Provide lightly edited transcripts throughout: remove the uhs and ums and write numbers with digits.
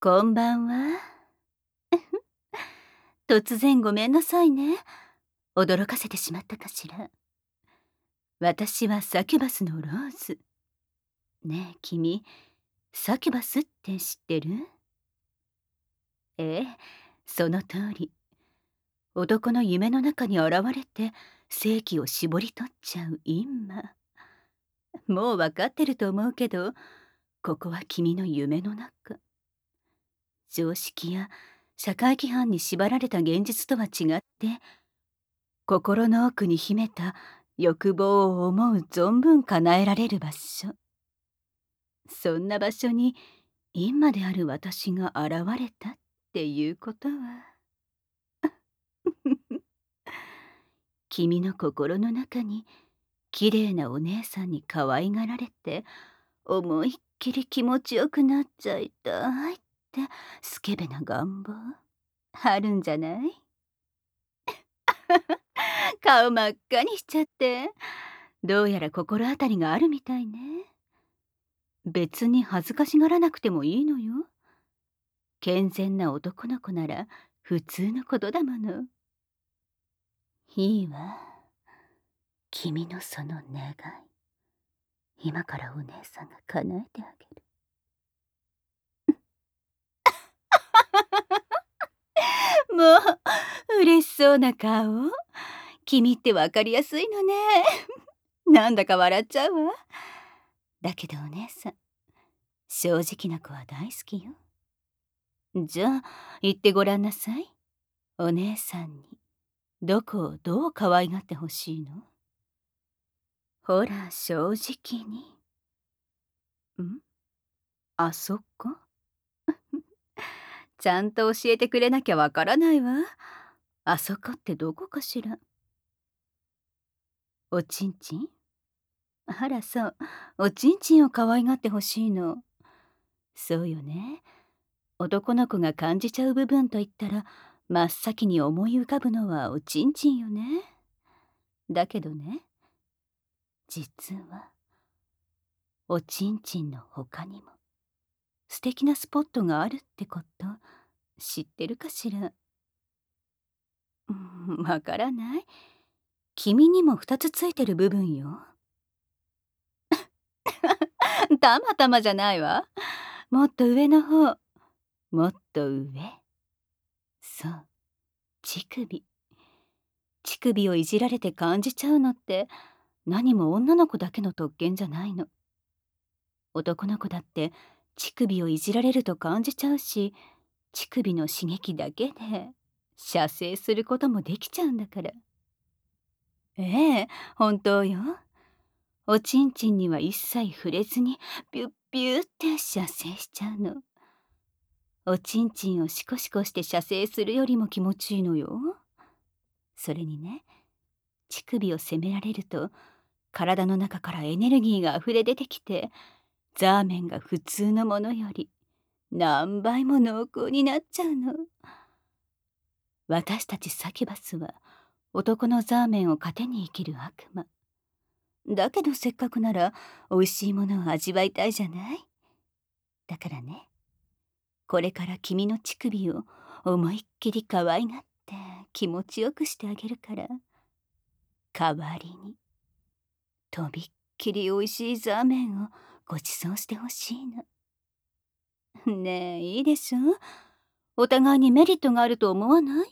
こんばんは。突然ごめんなさいね。驚かせてしまったかしら。私はサキュバスのローズ。ねえ君、サキュバスって知ってる？ええ、その通り。男の夢の中に現れて正気を絞り取っちゃう陰魔。もうわかってると思うけど、ここは君の夢の中。常識や社会規範に縛られた現実とは違って、心の奥に秘めた欲望を思う存分叶えられる場所。そんな場所に陰魔である私が現れたっていうことは君の心の中に綺麗なお姉さんに可愛がられて思いっきり気持ちよくなっちゃいたいってスケベな願望あるんじゃない？顔真っ赤にしちゃってどうやら心当たりがあるみたいね。別に恥ずかしがらなくてもいいのよ。健全な男の子なら普通のことだもの。いいわ。君のその願い、今からお姉さんが叶えてあげる。もう、嬉しそうな顔。君ってわかりやすいのね。なんだか笑っちゃうわ。だけどお姉さん、正直な子は大好きよ。じゃあ、言ってごらんなさい。お姉さんに、どこをどう可愛がってほしいの？ほら、正直に。ん？あそこ？ちゃんと教えてくれなきゃわからないわ。あそこってどこかしら？おちんちん？あらそう、おちんちんを可愛がってほしいの。そうよね。男の子が感じちゃう部分といったら、真っ先に思い浮かぶのはおちんちんよね。だけどね、実は、おちんちんの他にも、素敵なスポットがあるってこと知ってるかしら？わからない？君にも2つついてる部分よ。たまたまじゃないわ。もっと上の方。もっと上。そう、乳首。乳首をいじられて感じちゃうのって何も女の子だけの特権じゃないの。男の子だって乳首をいじられると感じちゃうし、乳首の刺激だけで射精することもできちゃうんだから。ええ、本当よ。おちんちんには一切触れずにピュッピューって射精しちゃうの。おちんちんをシコシコして射精するよりも気持ちいいのよ。それにね、乳首を責められると体の中からエネルギーが溢れ出てきて、ザーメンが普通のものより何倍も濃厚になっちゃうの。私たちサキュバスは男のザーメンを糧に生きる悪魔。だけどせっかくなら美味しいものを味わいたいじゃない？だからね、これから君の乳首を思いっきり可愛がって気持ちよくしてあげるから、代わりにとびっきり美味しいザーメンをご馳走してほしいの。ねえ、いいでしょ？お互いにメリットがあると思わない？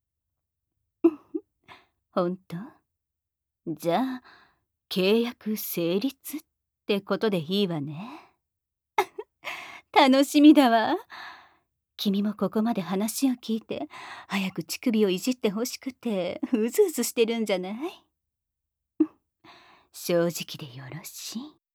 ほんと？じゃあ、契約成立ってことでいいわね。楽しみだわ。君もここまで話を聞いて、早く乳首をいじってほしくて、うずうずしてるんじゃない？正直でよろしい。